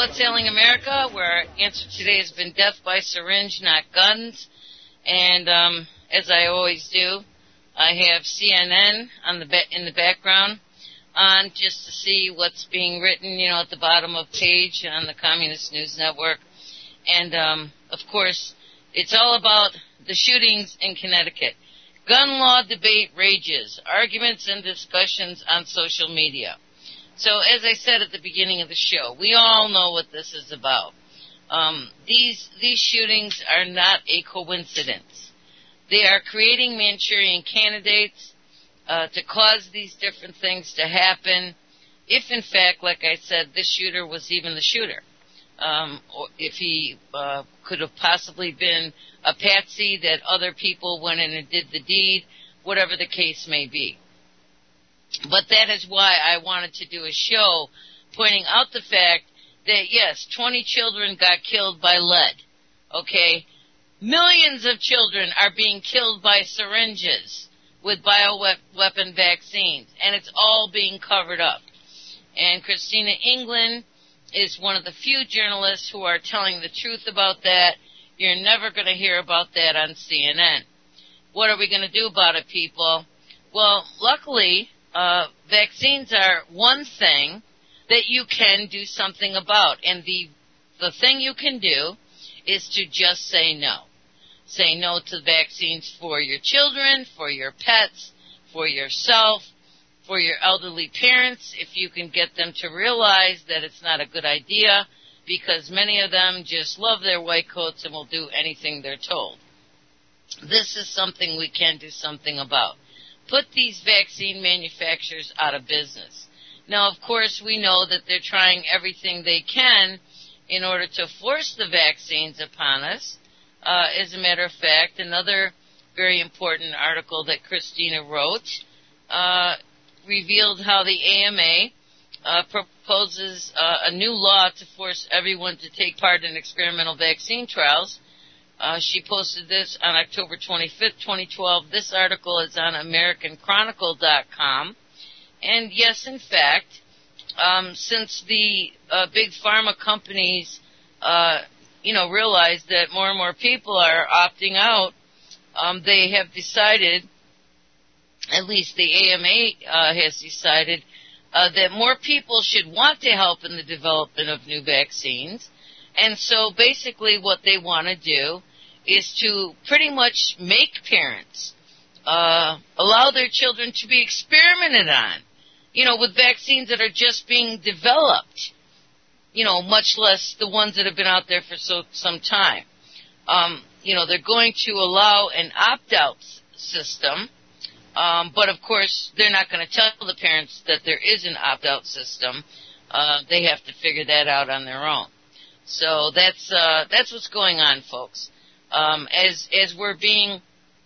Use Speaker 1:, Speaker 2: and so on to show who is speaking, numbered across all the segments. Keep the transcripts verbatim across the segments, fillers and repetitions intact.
Speaker 1: What's Ailing America, where our answer today has been death by syringe, not guns. And um, as I always do, I have C N N on the ba- in the background on just to see what's being written, you know, at the bottom of page on the Communist News Network. And, um, of course, it's all about the shootings in Connecticut. Gun law debate rages, arguments and discussions on social media. So, as I said at the beginning of the show, we all know what this is about. Um, these these shootings are not a coincidence. They are creating Manchurian candidates uh, to cause these different things to happen. If, in fact, like I said, this shooter was even the shooter, um, or if he uh, could have possibly been a patsy that other people went in and did the deed, whatever the case may be. But that is why I wanted to do a show pointing out the fact that, yes, twenty children got killed by lead, okay? Millions of children are being killed by syringes with bioweapon vaccines, and it's all being covered up. And Christina England is one of the few journalists who are telling the truth about that. You're never going to hear about that on C N N. What are we going to do about it, people? Well, luckily, uh, vaccines are one thing that you can do something about. And the the thing you can do is to just say no. Say no to vaccines for your children, for your pets, for yourself, for your elderly parents, if you can get them to realize that it's not a good idea, because many of them just love their white coats and will do anything they're told. This is something we can do something about. Put these vaccine manufacturers out of business. Now, of course, we know that they're trying everything they can in order to force the vaccines upon us. Uh, as a matter of fact, another very important article that Christina wrote uh, revealed how the A M A uh, proposes uh, a new law to force everyone to take part in experimental vaccine trials. Uh, she posted this on October twenty-fifth, twenty twelve. This article is on American Chronicle dot com. And yes, in fact, um, since the uh, big pharma companies, uh, you know, realize that more and more people are opting out, um, they have decided, at least the A M A uh, has decided, uh, that more people should want to help in the development of new vaccines. And so basically what they want to do is to pretty much make parents uh, allow their children to be experimented on, you know, with vaccines that are just being developed, you know, much less the ones that have been out there for so some time. Um, you know, they're going to allow an opt-out system, um, but of course they're not going to tell the parents that there is an opt-out system. Uh, they have to figure that out on their own. So that's uh, that's what's going on, folks. Um, as as we're being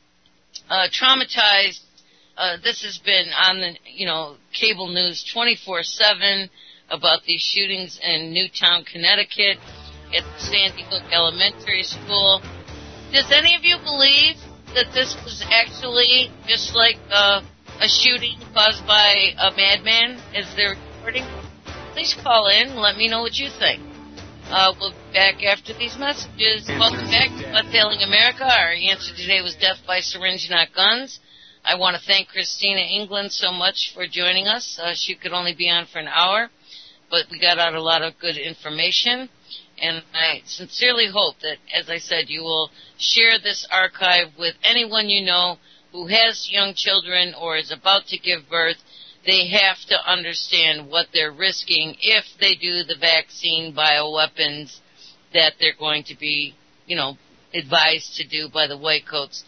Speaker 1: uh, traumatized, uh, this has been on the you know cable news twenty-four seven about these shootings in Newtown, Connecticut, at the Sandy Hook Elementary School. Does any of you believe that this was actually just like uh, a shooting caused by a madman, as they're reporting? Please call in and let me know what you think. Uh, we'll be back after these messages. Welcome back to What's Ailing America. Our answer today was death by syringe, not guns. I want to thank Christina England so much for joining us. Uh, she could only be on for an hour, but we got out a lot of good information. And I sincerely hope that, as I said, you will share this archive with anyone you know who has young children or is about to give birth. They have to understand what they're risking if they do the vaccine bioweapons that they're going to be, you know, advised to do by the white coats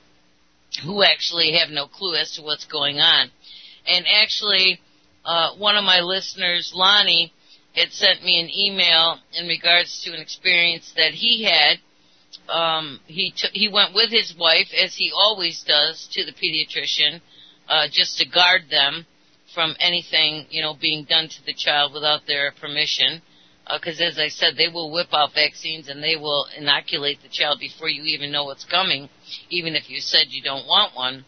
Speaker 1: who actually have no clue as to what's going on. And actually, uh, one of my listeners, Lonnie, had sent me an email in regards to an experience that he had. Um, he t- he went with his wife, as he always does, to the pediatrician, uh, just to guard them from anything, you know, being done to the child without their permission. Because, uh, as I said, they will whip out vaccines and they will inoculate the child before you even know what's coming, even if you said you don't want one.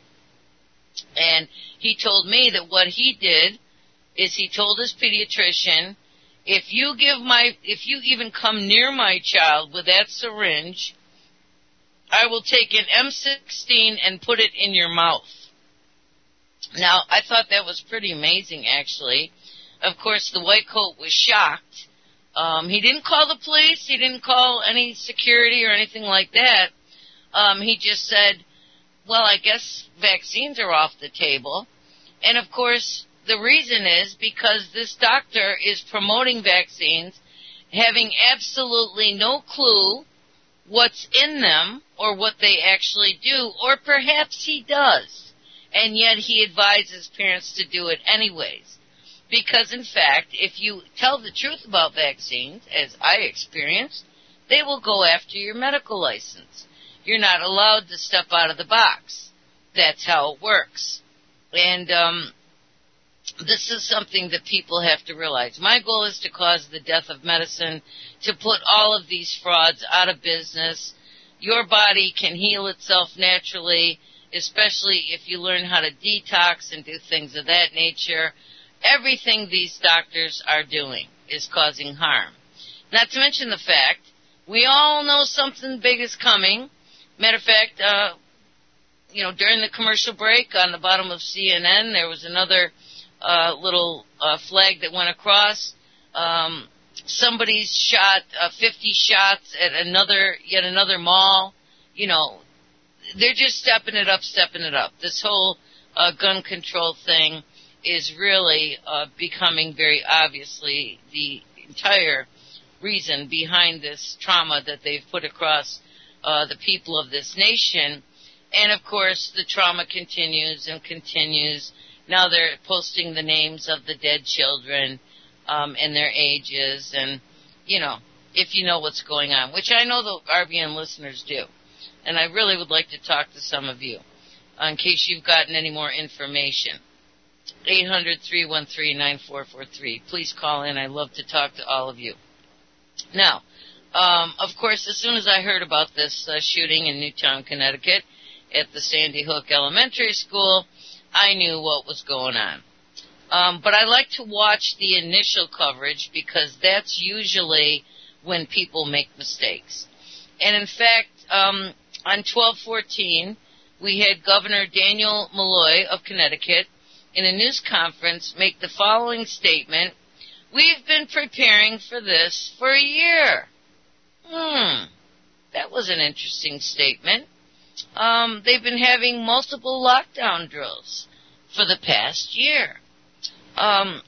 Speaker 1: And he told me that what he did is he told his pediatrician If you give my, if you even come near my child with that syringe, I will take an M sixteen and put it in your mouth. Now, I thought that was pretty amazing, actually. Of course, the white coat was shocked. Um, he didn't call the police. He didn't call any security or anything like that. Um, he just said, well, I guess vaccines are off the table. And, of course, the reason is because this doctor is promoting vaccines, having absolutely no clue what's in them or what they actually do, or perhaps he does, and yet he advises parents to do it anyways. Because, in fact, if you tell the truth about vaccines, as I experienced, they will go after your medical license. You're not allowed to step out of the box. That's how it works. And um, this is something that people have to realize. My goal is to cause the death of medicine, to put all of these frauds out of business. Your body can heal itself naturally, especially if you learn how to detox and do things of that nature. Everything these doctors are doing is causing harm. Not to mention the fact, we all know something big is coming. Matter of fact, uh, you know, during the commercial break on the bottom of C N N, there was another uh, little uh, flag that went across. Um, somebody's shot uh, fifty shots at another, yet another mall. You know, they're just stepping it up, stepping it up. This whole uh, gun control thing is really uh, becoming very obviously the entire reason behind this trauma that they've put across uh, the people of this nation. And, of course, the trauma continues and continues. Now they're posting the names of the dead children um, and their ages. And, you know, if you know what's going on, which I know the R B N listeners do. And I really would like to talk to some of you in case you've gotten any more information. eight hundred, three one three, nine four four three. Please call in. I'd love to talk to all of you. Now, um, of course, as soon as I heard about this uh, shooting in Newtown, Connecticut, at the Sandy Hook Elementary School, I knew what was going on. Um, but I like to watch the initial coverage because that's usually when people make mistakes. And in fact, um, on twelve fourteen, we had Governor Daniel Malloy of Connecticut in a news conference make the following statement: "We've been preparing for this for a year." Hmm, that was an interesting statement. Um, they've been having multiple lockdown drills for the past year. Um,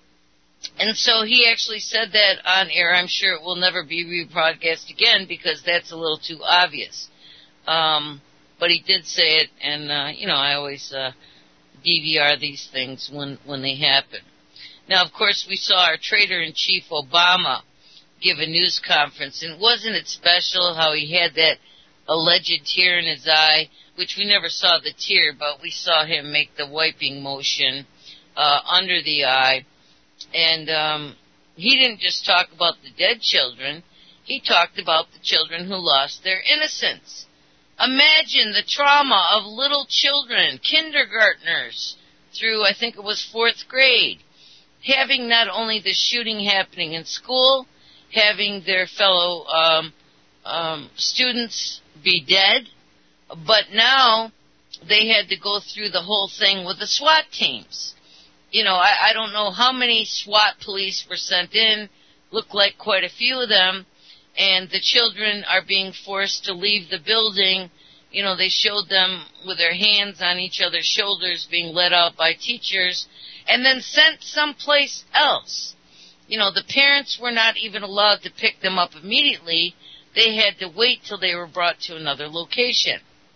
Speaker 1: and so he actually said that on air. I'm sure it will never be rebroadcast again because that's a little too obvious. Um, but he did say it, and, uh, you know, I always uh, D V R these things when, when they happen. Now, of course, we saw our Traitor-in-Chief Obama give a news conference, and wasn't it special how he had that alleged tear in his eye, which we never saw the tear, but we saw him make the wiping motion uh, under the eye. And um, he didn't just talk about the dead children. He talked about the children who lost their innocence. Imagine the trauma of little children, kindergartners, through, I think it was fourth grade, having not only the shooting happening in school, having their fellow um, um, students be dead, but now they had to go through the whole thing with the SWAT teams. You know, I, I don't know how many SWAT police were sent in, looked like quite a few of them, and the children are being forced to leave the building. You know, they showed them with their hands on each other's shoulders being led out by teachers and then sent someplace else. You know, the parents were not even allowed to pick them up immediately. They had to wait till they were brought to another location,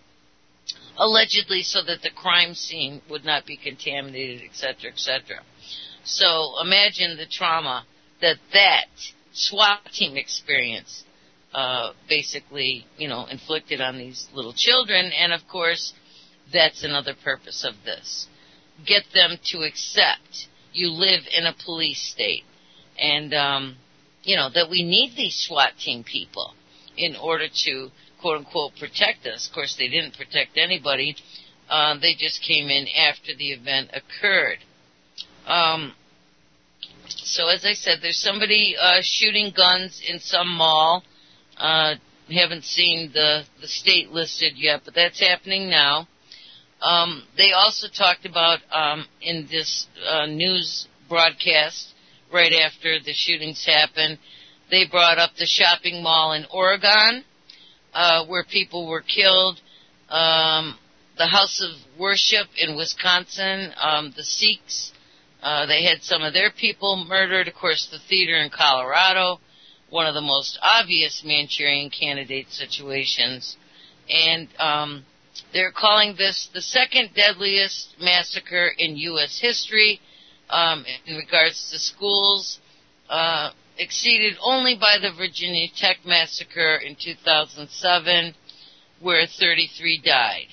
Speaker 1: allegedly so that the crime scene would not be contaminated, et cetera, et cetera. So imagine the trauma that that SWAT team experience uh, basically, you know, inflicted on these little children. And, of course, that's another purpose of this. Get them to accept you live in a police state. And, um, you know, that we need these SWAT team people in order to, quote-unquote, protect us. Of course, they didn't protect anybody. Uh, they just came in after the event occurred. Um, So as I said, there's somebody uh, shooting guns in some mall. Uh, haven't seen the, the state listed yet, but that's happening now. Um, they also talked about um, in this uh, news broadcast right after the shootings happened, they brought up the shopping mall in Oregon uh, where people were killed, um, the House of Worship in Wisconsin, um, the Sikhs, uh, they had some of their people murdered, of course the theater in Colorado, one of the most obvious Manchurian candidate situations, and um, they're calling this the second deadliest massacre in U S history um, in regards to schools, uh, exceeded only by the Virginia Tech massacre in two thousand seven, where thirty-three died.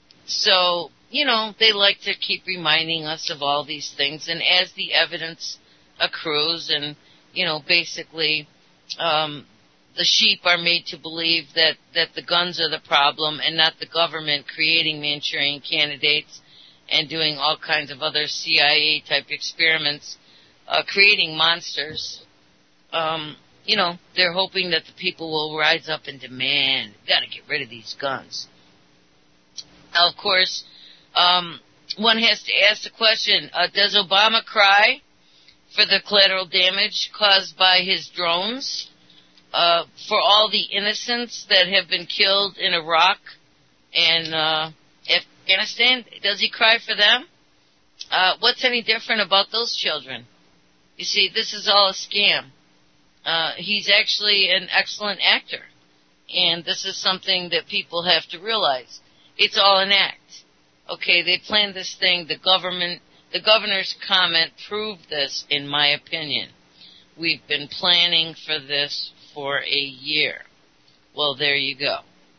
Speaker 1: So, you know, they like to keep reminding us of all these things, and as the evidence accrues and, you know, basically um, the sheep are made to believe that, that the guns are the problem and not the government creating Manchurian candidates and doing all kinds of other C I A-type experiments, uh, creating monsters. Um, you know, they're hoping that the people will rise up and demand, got to get rid of these guns. Now, of course, um, one has to ask the question, uh, does Obama cry for the collateral damage caused by his drones? Uh, for all the innocents that have been killed in Iraq and uh, Afghanistan, does he cry for them? Uh, what's any different about those children? You see, this is all a scam. Uh, he's actually an excellent actor, and this is something that people have to realize. It's all an act. Okay, they planned this thing. The government, the governor's comment proved this, in my opinion. We've been planning for this for a year. Well, there you go.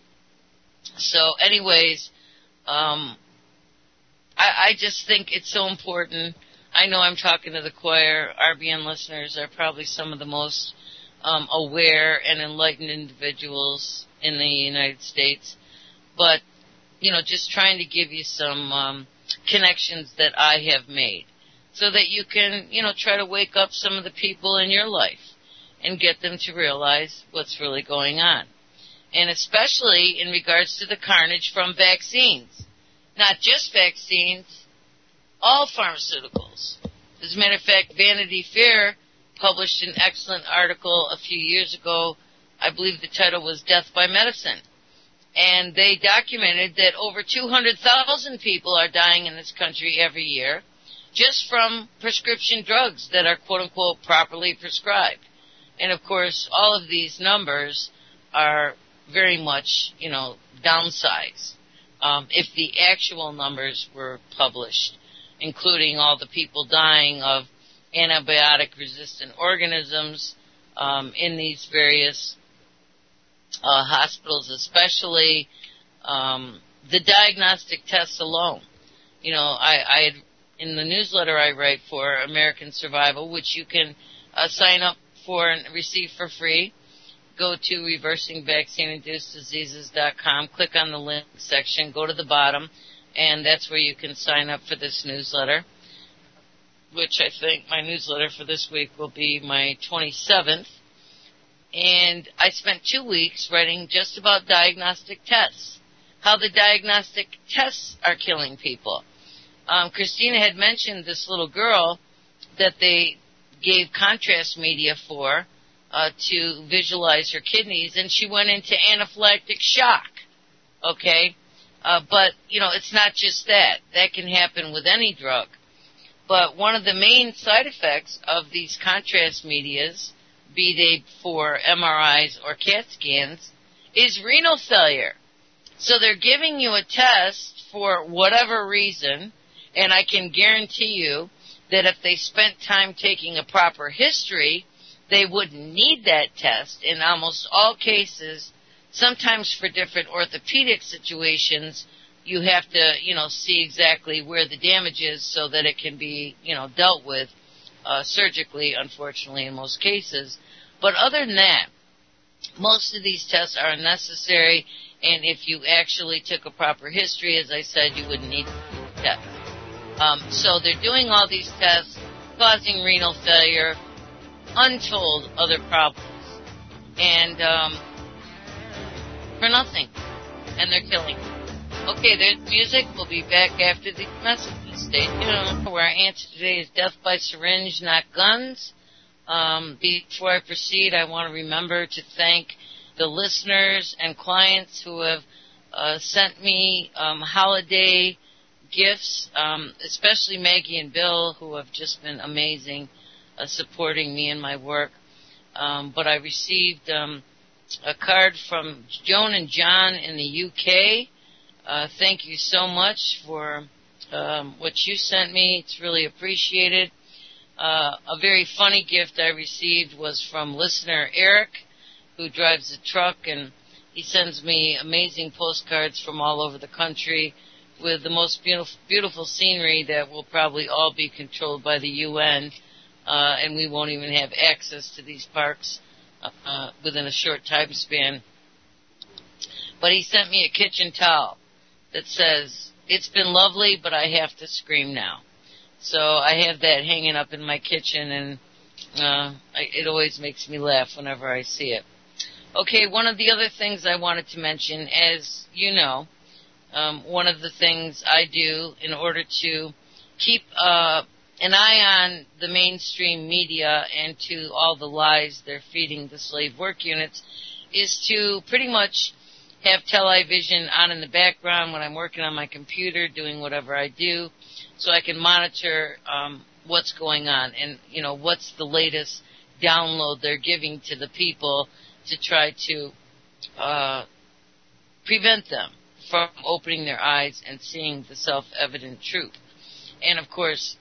Speaker 1: So anyways, um, I, I just think it's so important. I know I'm talking to the choir. R B N listeners are probably some of the most um, aware and enlightened individuals in the United States. But, you know, just trying to give you some um, connections that I have made so that you can, you know, try to wake up some of the people in your life and get them to realize what's really going on. And especially in regards to the carnage from vaccines. Not just vaccines, all pharmaceuticals. As a matter of fact, Vanity Fair published an excellent article a few years ago. I believe the title was Death by Medicine. And they documented that over two hundred thousand people are dying in this country every year just from prescription drugs that are quote-unquote properly prescribed. And, of course, all of these numbers are very much, you know, downsized. Um, if the actual numbers were published, including all the people dying of antibiotic-resistant organisms um, in these various uh, hospitals, especially um, the diagnostic tests alone. You know, I, I had, in the newsletter I write for American Survival, which you can uh, sign up for and receive for free, go to reversing vaccine induced diseases dot com, click on the link section, go to the bottom, and that's where you can sign up for this newsletter, which I think my newsletter for this week will be my twenty-seventh. And I spent two weeks writing just about diagnostic tests, how the diagnostic tests are killing people. Um, Christina had mentioned this little girl that they gave contrast media for uh, to visualize her kidneys, and she went into anaphylactic shock, okay? Uh, but, you know, it's not just that. That can happen with any drug. But one of the main side effects of these contrast medias, be they for M R Is or CAT scans, is renal failure. So they're giving you a test for whatever reason, and I can guarantee you that if they spent time taking a proper history, they wouldn't need that test in almost all cases. Sometimes for different orthopedic situations, you have to, you know, see exactly where the damage is so that it can be, you know, dealt with uh, surgically, unfortunately, in most cases. But other than that, most of these tests are unnecessary, and if you actually took a proper history, as I said, you wouldn't need tests. Um, so they're doing all these tests causing renal failure, untold other problems, and um, for nothing, and they're killing. Okay, there's music. We'll be back after the messages. Stay tuned. Where our answer today is death by syringe, not guns. Um, before I proceed, I want to remember to thank the listeners and clients who have uh, sent me um, holiday gifts, um, especially Maggie and Bill, who have just been amazing uh, supporting me in my work. Um, but I received um, a card from Joan and John in the U K. Uh, thank you so much for um, what you sent me. It's really appreciated. Uh, a very funny gift I received was from listener Eric, who drives a truck, and he sends me amazing postcards from all over the country with the most beautiful, beautiful scenery that will probably all be controlled by the U N, uh, and we won't even have access to these parks uh, within a short time span. But he sent me a kitchen towel that says, "It's been lovely, but I have to scream now." So I have that hanging up in my kitchen, and uh, I, it always makes me laugh whenever I see it. Okay, one of the other things I wanted to mention, as you know, um, one of the things I do in order to keep uh, an eye on the mainstream media and to all the lies they're feeding the slave work units is to pretty much have television on in the background when I'm working on my computer, doing whatever I do, so I can monitor um, what's going on and, you know, what's the latest download they're giving to the people to try to uh, prevent them from opening their eyes and seeing the self-evident truth. And, of course,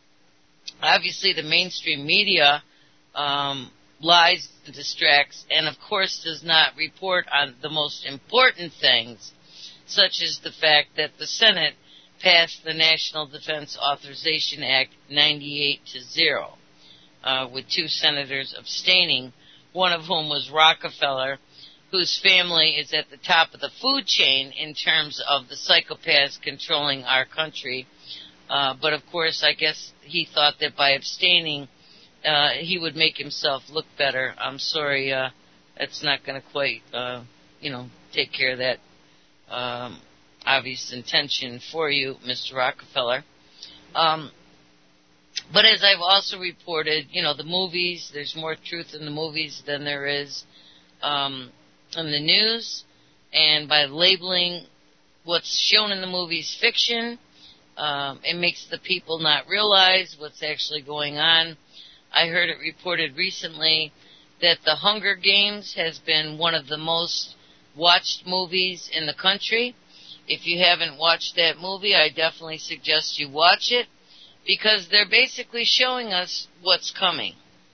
Speaker 1: obviously the mainstream media um, lies and distracts and, of course, does not report on the most important things, such as the fact that the Senate passed the National Defense Authorization Act ninety-eight to zero, uh, with two senators abstaining, one of whom was Rockefeller, whose family is at the top of the food chain in terms of the psychopaths controlling our country. Uh, but, of course, I guess he thought that by abstaining, uh, he would make himself look better. I'm sorry, uh, that's not going to quite, uh, you know, take care of that um, obvious intention for you, Mister Rockefeller. Um, but as I've also reported, you know, the movies, there's more truth in the movies than there is um, in the news. And by labeling what's shown in the movies fiction, um, it makes the people not realize what's actually going on. I heard it reported recently that The Hunger Games has been one of the most watched movies in the country. If you haven't watched that movie, I definitely suggest you watch it, because they're basically showing us what's coming.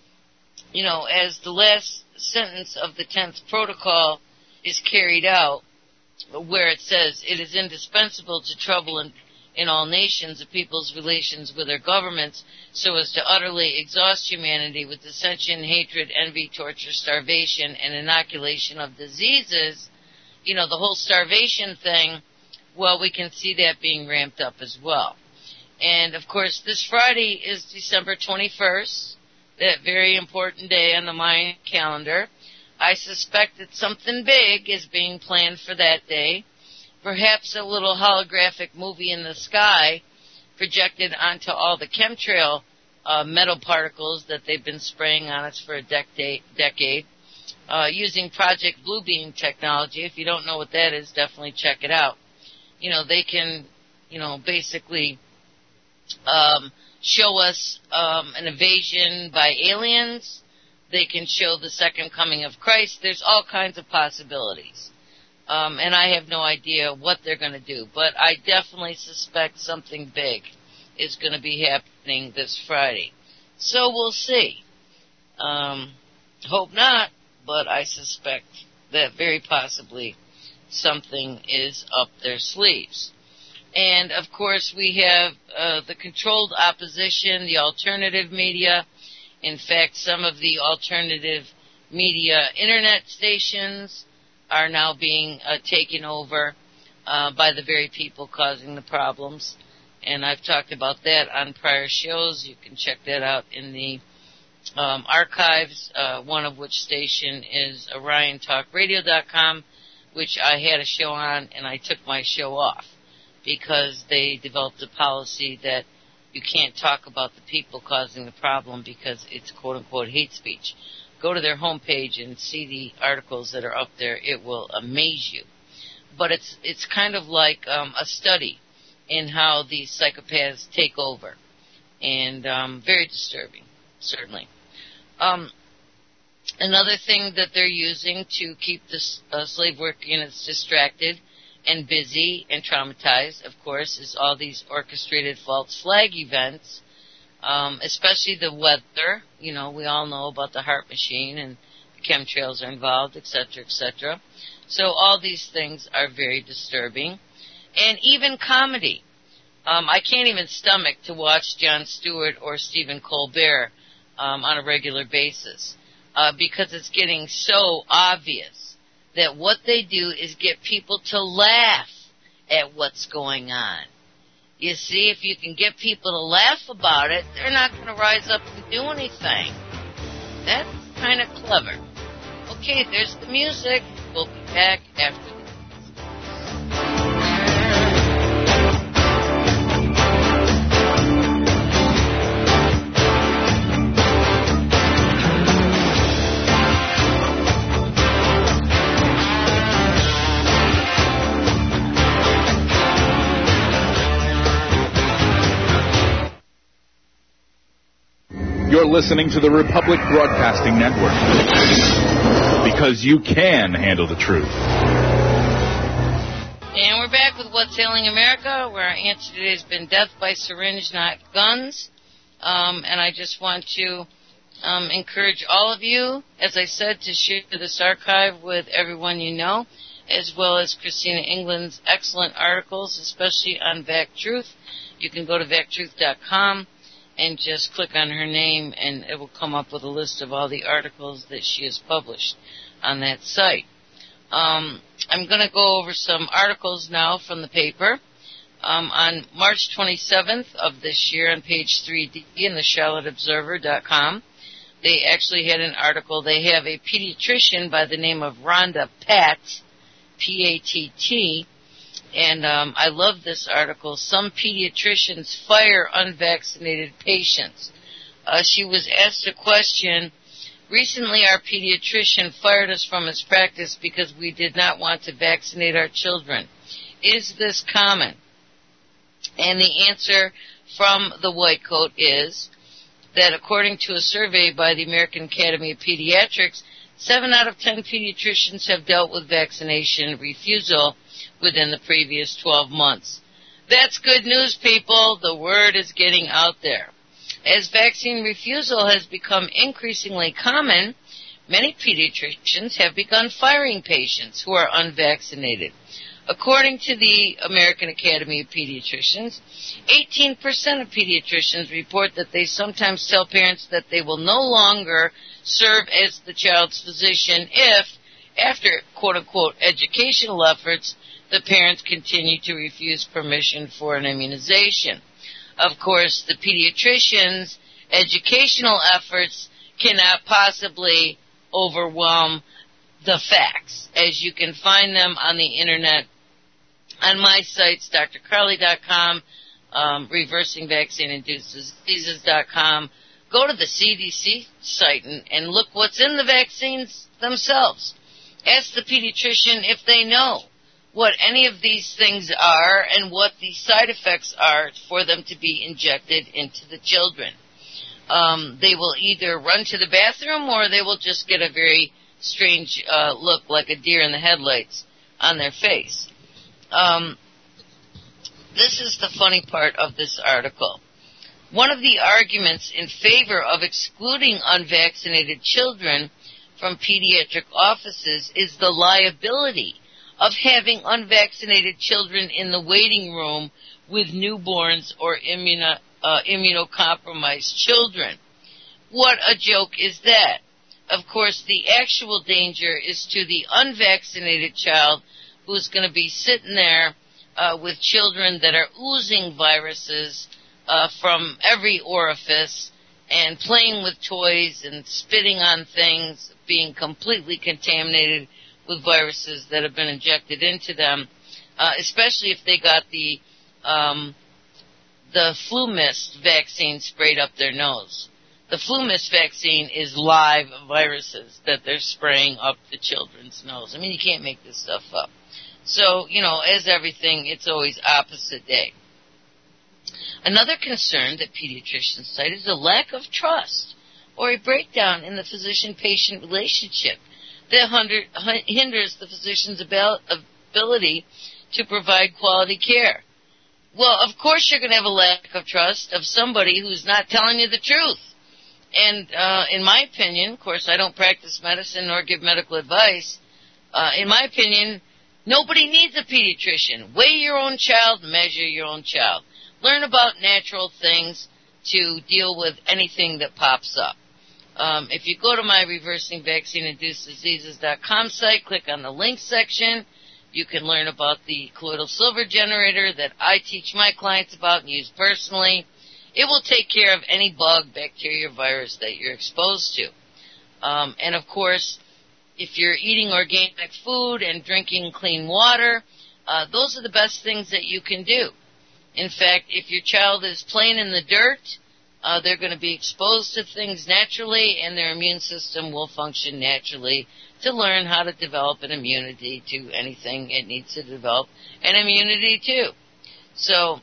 Speaker 1: You know, as the last sentence of the tenth protocol is carried out, where it says, "It is indispensable to trouble in, in all nations the people's relations with their governments, so as to utterly exhaust humanity with dissension, hatred, envy, torture, starvation, and inoculation of diseases." You know, the whole starvation thing, well, we can see that being ramped up as well. And, of course, this Friday is December twenty-first, that very important day on the Mayan calendar. I suspect that something big is being planned for that day. Perhaps a little holographic movie in the sky projected onto all the chemtrail uh, metal particles that they've been spraying on us for a decade, decade uh, using Project Bluebeam technology. If you don't know what that is, definitely check it out. You know, they can, you know, basically um, show us um, an invasion by aliens. They can show the second coming of Christ. There's all kinds of possibilities. Um, and I have no idea what they're going to do. But I definitely suspect something big is going to be happening this Friday. So we'll see. Um, hope not, but I suspect that very possibly something is up their sleeves. And, of course, we have uh, the controlled opposition, the alternative media. In fact, some of the alternative media internet stations are now being uh, taken over uh, by the very people causing the problems. and I've talked about that on prior shows. You can check that out in the um, archives, uh, one of which station is orion talk radio dot com, which I had a show on, and I took my show off because they developed a policy that you can't talk about the people causing the problem because it's quote-unquote hate speech. Go to their homepage and see the articles that are up there. It will amaze you. But it's it's kind of like um, a study in how these psychopaths take over. And um, very disturbing, certainly. Um, another thing that they're using to keep the uh, slave work units distracted and busy and traumatized, of course, is all these orchestrated false flag events, um, especially the weather. You know, we all know about the HAARP machine and the chemtrails are involved, et cetera, et cetera. So all these things are very disturbing. And even comedy. Um, I can't even stomach to watch Jon Stewart or Stephen Colbert um, on a regular basis uh, because it's getting so obvious that what they do is get people to laugh at what's going on. You see, if you can get people to laugh about it, they're not going to rise up and do anything. That's kind of clever. Okay, there's the music. We'll be back after this.
Speaker 2: You're listening to the Republic Broadcasting Network, because you can handle the truth.
Speaker 1: And we're back with What's Ailing America, where our answer today has been death by syringe, not guns. Um, and I just want to um, encourage all of you, as I said, to share this archive with everyone you know, as well as Christina England's excellent articles, especially on V A C Truth. You can go to vac truth dot com. and just click on her name, and it will come up with a list of all the articles that she has published on that site. Um, I'm going to go over some articles now from the paper. Um, on March twenty-seventh of this year, on page three D in the charlotte observer dot com, they actually had an article. They have a pediatrician by the name of Rhonda Patt, P A T T, and um, I love this article. Some pediatricians fire unvaccinated patients. Uh, she was asked a question. Recently, our pediatrician fired us from his practice because we did not want to vaccinate our children. Is this common? And the answer from the white coat is that according to a survey by the American Academy of Pediatrics, seven out of ten pediatricians have dealt with vaccination refusal within the previous twelve months. That's good news, people. The word is getting out there. As vaccine refusal has become increasingly common, many pediatricians have begun firing patients who are unvaccinated. According to the American Academy of Pediatricians, eighteen percent of pediatricians report that they sometimes tell parents that they will no longer serve as the child's physician if, after quote-unquote educational efforts, the parents continue to refuse permission for an immunization. Of course, the pediatricians' educational efforts cannot possibly overwhelm the facts, as you can find them on the internet on my sites, d r carly dot com, um, reversing vaccine induced diseases dot com. Go to the C D C site and, and look what's in the vaccines themselves. Ask the pediatrician if they know what any of these things are and what the side effects are for them to be injected into the children. Um, they will either run to the bathroom or they will just get a very strange uh, look like a deer in the headlights on their face. Um, this is the funny part of this article. One of the arguments in favor of excluding unvaccinated children from pediatric offices is the liability of having unvaccinated children in the waiting room with newborns or immuno, uh, immunocompromised children. What a joke is that? Of course, the actual danger is to the unvaccinated child who's going to be sitting there uh, with children that are oozing viruses uh, from every orifice and playing with toys and spitting on things, being completely contaminated with viruses that have been injected into them, uh, especially if they got the um, the flu mist vaccine sprayed up their nose. The flu mist vaccine is live viruses that they're spraying up the children's nose. I mean, you can't make this stuff up. So, you know, as everything, it's always opposite day. Another concern that pediatricians cite is a lack of trust or a breakdown in the physician-patient relationship that hinders the physician's ability to provide quality care. Well, of course you're going to have a lack of trust of somebody who's not telling you the truth. And uh, in my opinion, of course, I don't practice medicine nor give medical advice. Uh, in my opinion, nobody needs a pediatrician. Weigh your own child, measure your own child. Learn about natural things to deal with anything that pops up. Um, if you go to my reversing vaccine induced diseases dot com site, click on the link section. You can learn about the colloidal silver generator that I teach my clients about and use personally. It will take care of any bug, bacteria, virus that you're exposed to. Um, and, of course, if you're eating organic food and drinking clean water, uh, those are the best things that you can do. In fact, if your child is playing in the dirt, uh, they're going to be exposed to things naturally, and their immune system will function naturally to learn how to develop an immunity to anything it needs to develop an immunity to. So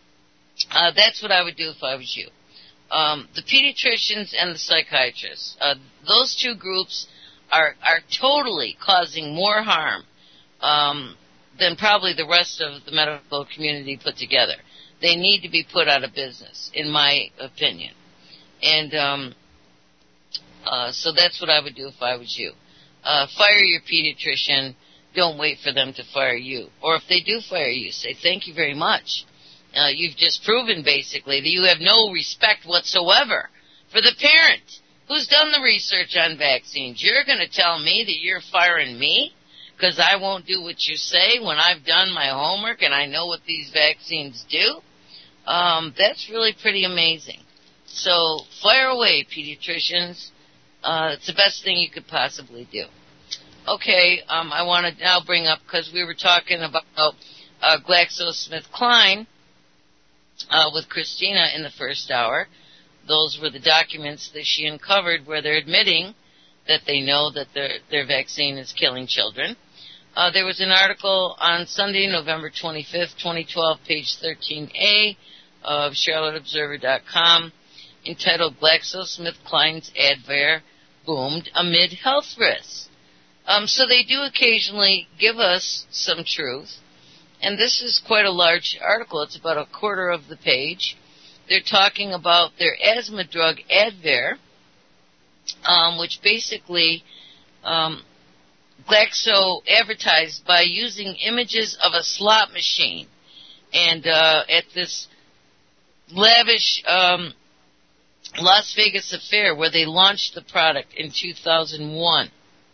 Speaker 1: uh, that's what I would do if I was you. Um, the pediatricians and the psychiatrists, uh, those two groups are are totally causing more harm um, than probably the rest of the medical community put together. They need to be put out of business, in my opinion. And um, uh, so that's what I would do if I was you. Uh, fire your pediatrician. Don't wait for them to fire you. Or if they do fire you, say thank you very much. Uh, you've just proven, basically, that you have no respect whatsoever for the parent who's done the research on vaccines. You're going to tell me that you're firing me because I won't do what you say when I've done my homework and I know what these vaccines do? Um, that's really pretty amazing. So fire away, pediatricians. Uh, it's the best thing you could possibly do. Okay, um, I want to now bring up, because we were talking about uh, GlaxoSmithKline uh, with Christina in the first hour. Those were the documents that she uncovered where they're admitting that they know that their, their vaccine is killing children. Uh, there was an article on Sunday, November twenty-fifth, twenty twelve, page thirteen A of Charlotte Observer dot com, entitled GlaxoSmithKline's Advair Boomed Amid Health Risks. Um, so they do occasionally give us some truth, and this is quite a large article. It's about a quarter of the page. They're talking about their asthma drug Advair, um, which basically um, Glaxo advertised by using images of a slot machine, and uh, at this lavish um, Las Vegas affair where they launched the product in two thousand one.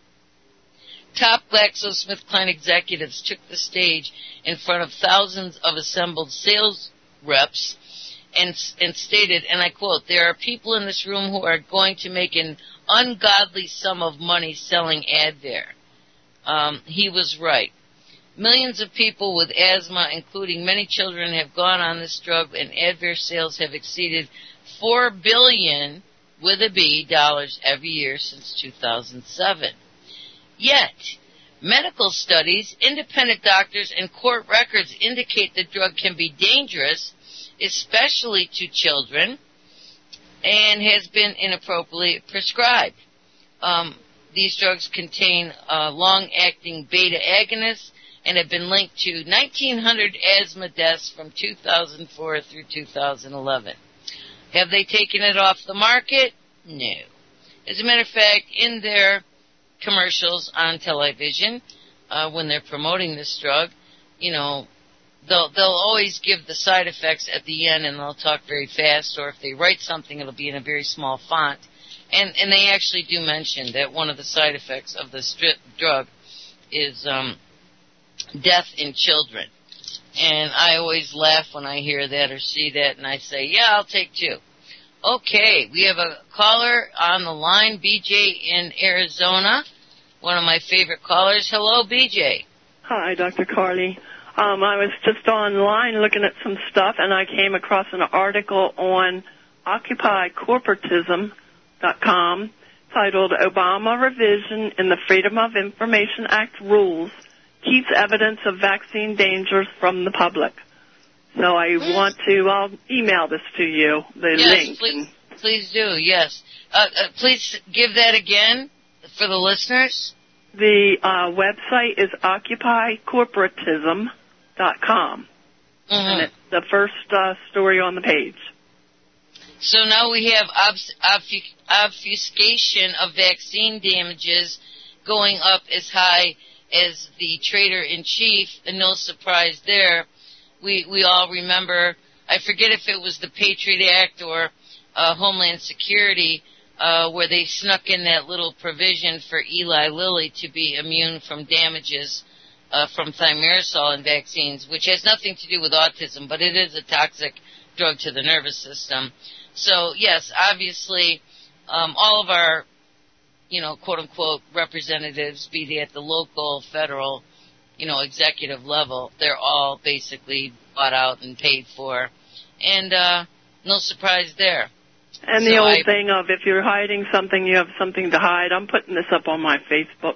Speaker 1: Top GlaxoSmithKline executives took the stage in front of thousands of assembled sales reps and, and stated, and I quote, "There are people in this room who are going to make an ungodly sum of money selling Advair." Um, he was right. Millions of people with asthma, including many children, have gone on this drug, and Advair sales have exceeded four billion dollars with a B dollars every year since two thousand seven. Yet, medical studies, independent doctors, and court records indicate the drug can be dangerous, especially to children, and has been inappropriately prescribed. Um, these drugs contain uh, long-acting beta agonists and have been linked to nineteen hundred asthma deaths from two thousand four through two thousand eleven. Have they taken it off the market? No. As a matter of fact, in their commercials on television, uh, when they're promoting this drug, you know, they'll they'll always give the side effects at the end, and they'll talk very fast, or if they write something, it'll be in a very small font. And and they actually do mention that one of the side effects of this drug is um, death in children. And I always laugh when I hear that or see that, and I say, yeah, I'll take two. Okay, we have a caller on the line, B J in Arizona, one of my favorite callers. Hello, B J.
Speaker 3: Hi, Doctor Carly. Um, I was just online looking at some stuff, and I came across an article on Occupy Corporatism dot com titled Obama Revision in the Freedom of Information Act Rules Keeps Evidence of Vaccine Dangers from the Public. So I mm. want to, I'll email this to you, the
Speaker 1: yes,
Speaker 3: link.
Speaker 1: Please, please do, yes. Uh, uh, please give that again for the listeners.
Speaker 3: The uh, website is Occupy Corporatism dot com. Mm-hmm. And it's the first uh, story on the page.
Speaker 1: So now we have obf- obf- obfuscation of vaccine damages going up as high as the traitor-in-chief, and no surprise there. We we all remember, I forget if it was the Patriot Act or uh, Homeland Security, uh, where they snuck in that little provision for Eli Lilly to be immune from damages uh, from thimerosal in vaccines, which has nothing to do with autism, but it is a toxic drug to the nervous system. So, yes, obviously, um, all of our, you know, quote-unquote representatives, be they at the local, federal, you know, executive level, they're all basically bought out and paid for. And uh, no surprise there.
Speaker 3: And
Speaker 1: so
Speaker 3: the old
Speaker 1: I,
Speaker 3: thing of if you're hiding something, you have something to hide. I'm putting this up on my Facebook.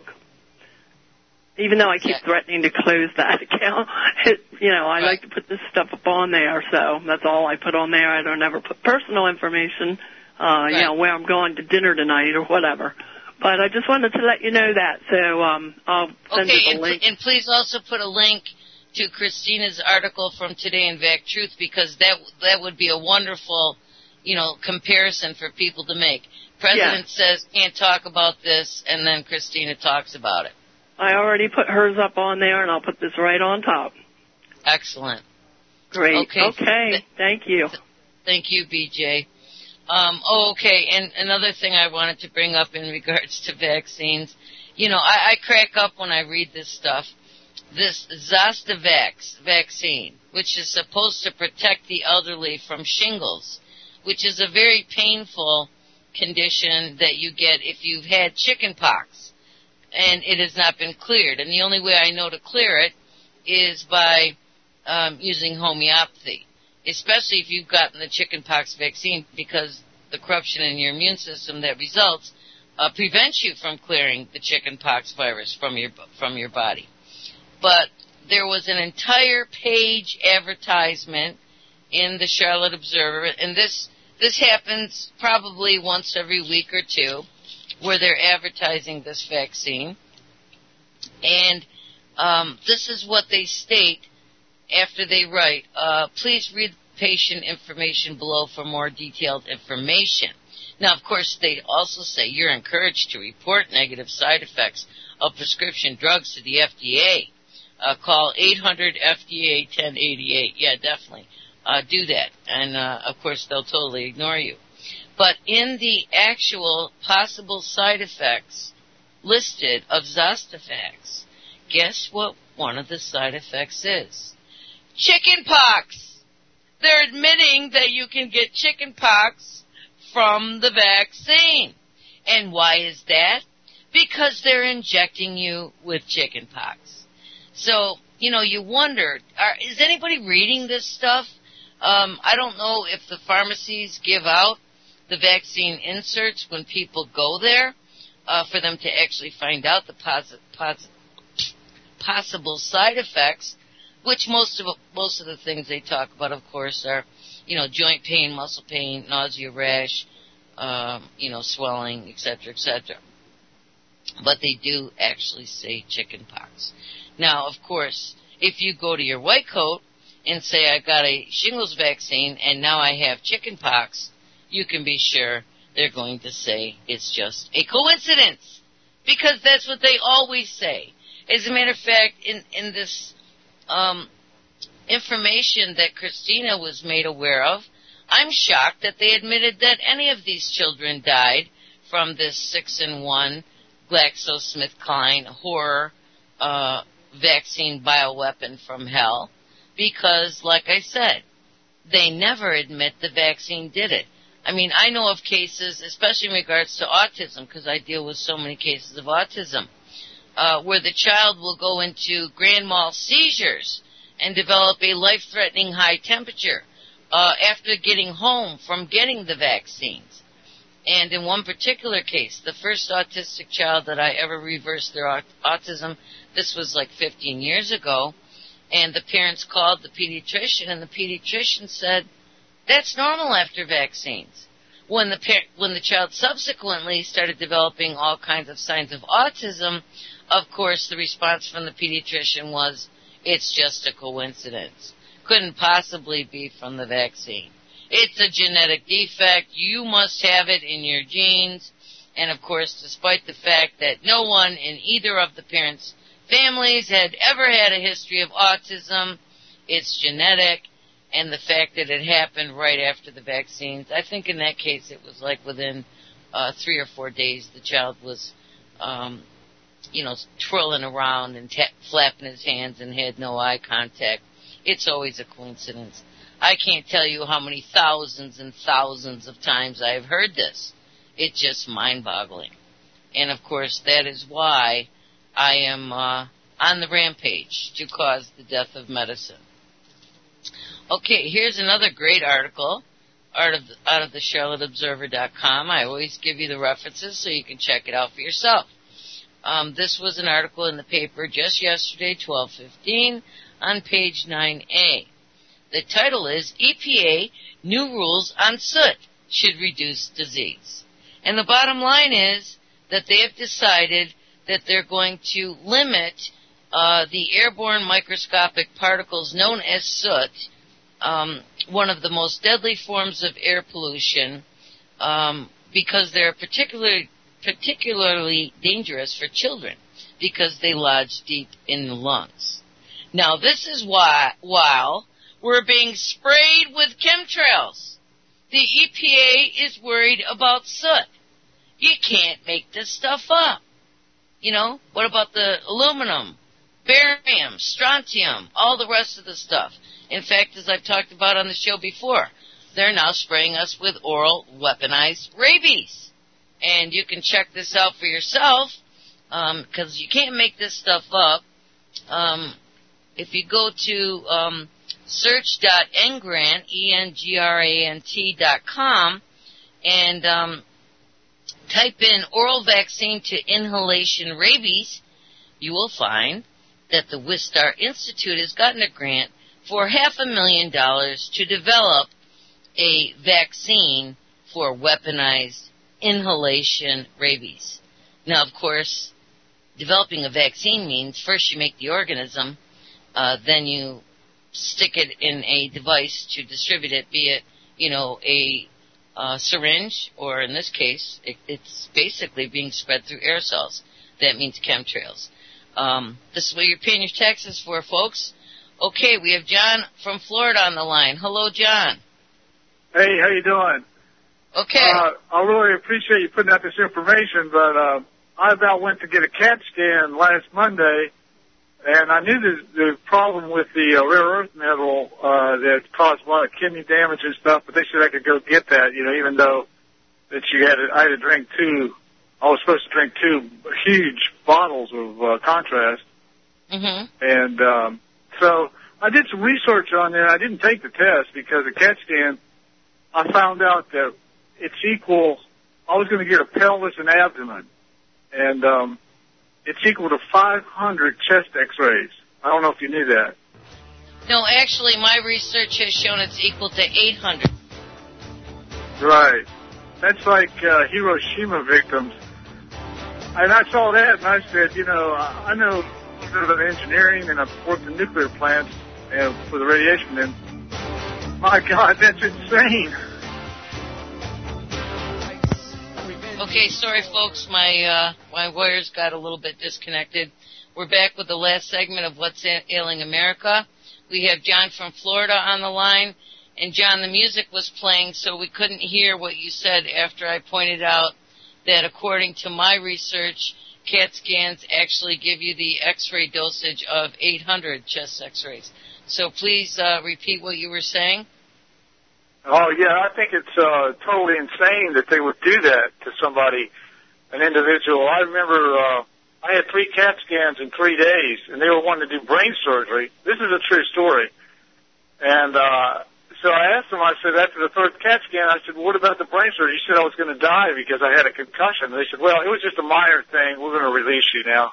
Speaker 3: Even though I keep yeah. threatening to close that account, it, you know, I right. like to put this stuff up on there, so that's all I put on there. I don't ever put personal information, uh, right. you know, where I'm going to dinner tonight or whatever. But I just wanted to let you know that, so um, I'll send
Speaker 1: okay,
Speaker 3: you the
Speaker 1: and,
Speaker 3: link.
Speaker 1: and please also put a link to Christina's article from Today in Vac Truth, because that that would be a wonderful, you know, comparison for people to make. President yeah. says can't talk about this, and then Christina talks about it.
Speaker 3: I already put hers up on there, and I'll put this right on top.
Speaker 1: Excellent.
Speaker 3: Great.
Speaker 1: Okay.
Speaker 3: Okay. Th- Thank you. Th-
Speaker 1: thank you, B J. Um, oh, okay. And another thing I wanted to bring up in regards to vaccines, you know, I, I crack up when I read this stuff. This Zostavax vaccine, which is supposed to protect the elderly from shingles, which is a very painful condition that you get if you've had chicken pox. And it has not been cleared. And the only way I know to clear it is by um, using homeopathy, especially if you've gotten the chickenpox vaccine, because the corruption in your immune system that results uh, prevents you from clearing the chickenpox virus from your from your body. But there was an entire page advertisement in the Charlotte Observer, and this this happens probably once every week or two, where they're advertising this vaccine. And um, this is what they state after they write, uh, please read patient information below for more detailed information. Now, of course, they also say you're encouraged to report negative side effects of prescription drugs to the F D A. Uh, call eight hundred F D A ten eighty-eight. Yeah, definitely. Uh, do that. And, uh, of course, they'll totally ignore you. But in the actual possible side effects listed of Zostavax, guess what one of the side effects is? Chickenpox! They're admitting that you can get chickenpox from the vaccine. And why is that? Because they're injecting you with chickenpox. So, you know, you wonder, are, is anybody reading this stuff? Um, I don't know if the pharmacies give out the vaccine inserts when people go there uh, for them to actually find out the posi- posi- possible side effects, which most of most of the things they talk about, of course, are, you know, joint pain, muscle pain, nausea, rash, um, you know, swelling, et cetera, et cetera. But they do actually say chickenpox. Now, of course, if you go to your white coat and say, I got a shingles vaccine and now I have chickenpox, you can be sure they're going to say it's just a coincidence, because that's what they always say. As a matter of fact, in, in this um, information that Christina was made aware of, I'm shocked that they admitted that any of these children died from this six in one GlaxoSmithKline horror uh, vaccine bioweapon from hell. because, like I said, they never admit the vaccine did it. I mean, I know of cases, especially in regards to autism, because I deal with so many cases of autism, uh, where the child will go into grand mal seizures and develop a life-threatening high temperature uh, after getting home from getting the vaccines. And in one particular case, the first autistic child that I ever reversed their aut- autism, this was like fifteen years ago, and the parents called the pediatrician, and the pediatrician said, that's normal after vaccines. When the par- when the child subsequently started developing all kinds of signs of autism, of course the response from the pediatrician was, it's just a coincidence. Couldn't possibly be from the vaccine. It's a genetic defect. You must have it in your genes. And of course, despite the fact that no one in either of the parents' families had ever had a history of autism, it's genetic. And the fact that it happened right after the vaccines, I think in that case it was like within uh, three or four days the child was, um, you know, twirling around and ta- flapping his hands and had no eye contact. It's always a coincidence. I can't tell you how many thousands and thousands of times I've heard this. It's just mind-boggling. And, of course, that is why I am uh, on the rampage to cause the death of medicine. Okay, here's another great article out of the, out of the Charlotte Observer dot com. I always give you the references so you can check it out for yourself. Um, this was an article in the paper just yesterday, twelve fifteen, on page nine A. The title is, E P A New Rules on Soot Should Reduce Disease. And the bottom line is that they have decided that they're going to limit uh, the airborne microscopic particles known as soot, um, one of the most deadly forms of air pollution, um, because they're particularly, particularly dangerous for children because they lodge deep in the lungs. Now, this is why, while we're being sprayed with chemtrails. The E P A is worried about soot. You can't make this stuff up. You know, what about the aluminum, barium, strontium, all the rest of the stuff? In fact, as I've talked about on the show before, they're now spraying us with oral weaponized rabies. And you can check this out for yourself, because um, you can't make this stuff up. Um, if you go to um, search dot engrant, E N G R A N T dot com, and um, type in oral vaccine to inhalation rabies, you will find that the Wistar Institute has gotten a grant for half a million dollars to develop a vaccine for weaponized inhalation rabies. Now, of course, developing a vaccine means first you make the organism, uh, then you stick it in a device to distribute it, be it, you know, a uh, syringe, or in this case, it, it's basically being spread through aerosols. That means chemtrails. Um, this is what you're paying your taxes for, folks. Okay, we have John from Florida on the line. Hello, John.
Speaker 4: Hey, how you doing?
Speaker 1: Okay.
Speaker 4: Uh, I really appreciate you putting out this information, but uh, I about went to get a CAT scan last Monday, and I knew the, the problem with the uh, rare earth metal uh, that caused a lot of kidney damage and stuff, but they said I could go get that, you know, even though that you had to, I had to drink two, I was supposed to drink two huge bottles of uh, contrast.
Speaker 1: Mm-hmm.
Speaker 4: And um, so I did some research on there. I didn't take the test because the CAT scan, I found out that it's equal, I was going to get a pelvis and abdomen, and um, it's equal to five hundred chest x-rays. I don't know if you knew that.
Speaker 1: No, actually, my research has shown it's equal to eight hundred.
Speaker 4: Right. That's like uh, Hiroshima victims. And I saw that, and I said, you know, I know a little bit about engineering, and I've worked in nuclear plants and for the radiation, and my God, that's insane.
Speaker 1: Okay, sorry, folks. My uh, my wires got a little bit disconnected. We're back with the last segment of What's Ailing America. We have John from Florida on the line. And, John, the music was playing, so we couldn't hear what you said after I pointed out that, according to my research, CAT scans actually give you the X-ray dosage of eight hundred chest X-rays. So please uh, repeat what you were saying.
Speaker 4: Oh, yeah, I think it's uh, totally insane that they would do that to somebody, an individual. I remember uh, I had three CAT scans in three days, and they were wanting to do brain surgery. This is a true story. And uh, so I asked them, I said, after the third CAT scan, I said, well, what about the brain surgery? You said I was going to die because I had a concussion. And they said, well, it was just a minor thing. We're going to release you now.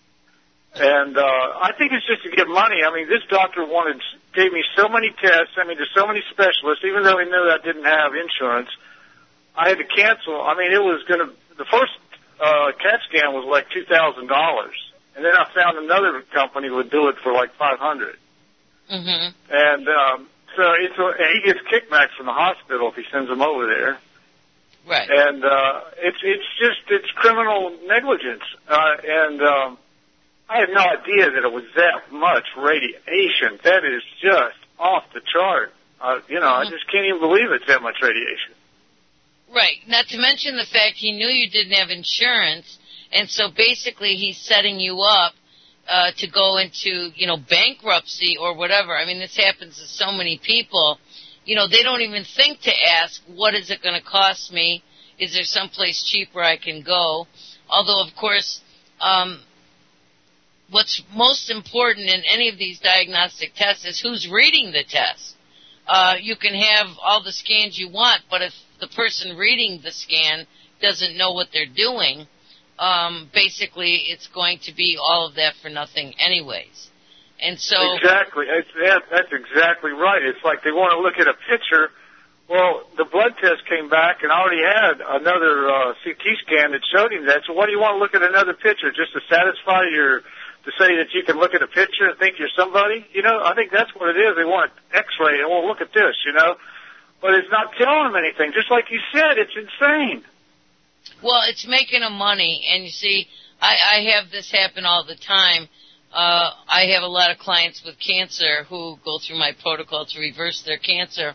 Speaker 4: And uh, I think it's just to get money. I mean, this doctor wanted, gave me so many tests, sent me to so many specialists, even though he knew I didn't have insurance. I had to cancel. I mean, it was going to, the first uh, CAT scan was like two thousand dollars. And then I found another company would do it for like five hundred dollars. Mm-hmm. And um, so it's a, and he gets kickbacks from the hospital if he sends them over there.
Speaker 1: Right.
Speaker 4: And uh, it's it's just, it's criminal negligence. Uh, and um, I had no idea that it was that much radiation. That is just off the chart. Uh, you know, mm-hmm. I just can't even believe it's that much radiation.
Speaker 1: Right. Not to mention the fact he knew you didn't have insurance, and so basically he's setting you up uh, to go into, you know, bankruptcy or whatever. I mean, this happens to so many people. You know, they don't even think to ask, what is it going to cost me? Is there someplace cheaper I can go? Although, of course, um, what's most important in any of these diagnostic tests is who's reading the test. Uh, you can have all the scans you want, but if the person reading the scan doesn't know what they're doing, um, basically it's going to be all of that for nothing anyways. And so
Speaker 4: exactly, it's, that, that's exactly right. It's like they want to look at a picture. Well, the blood test came back, and I already had another uh, C T scan that showed him that. So, what do you want to look at another picture just to satisfy your, to say that you can look at a picture and think you're somebody? You know, I think that's what it is. They want X-ray, and well, look at this, you know. But it's not telling them anything. Just like you said, it's insane.
Speaker 1: Well, it's making them money, and you see, I, I have this happen all the time. Uh, I have a lot of clients with cancer who go through my protocol to reverse their cancer.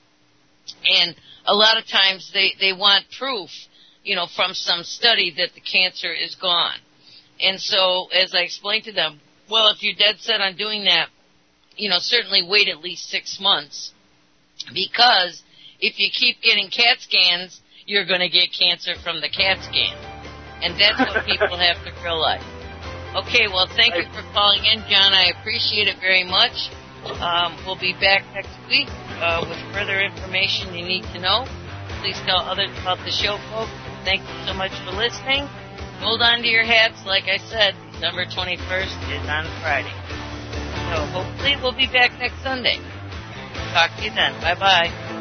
Speaker 1: And a lot of times they, they want proof, you know, from some study that the cancer is gone. And so, as I explained to them, well, if you're dead set on doing that, you know, certainly wait at least six months. Because if you keep getting CAT scans, you're going to get cancer from the CAT scan. And that's what people have to realize. Okay, well, thank you for calling in, John. I appreciate it very much. Um, we'll be back next week uh, with further information you need to know. Please tell others about the show, folks. Thank you so much for listening. Hold on to your hats. Like I said, December twenty-first is on Friday. So hopefully we'll be back next Sunday. Talk to you then. Bye-bye.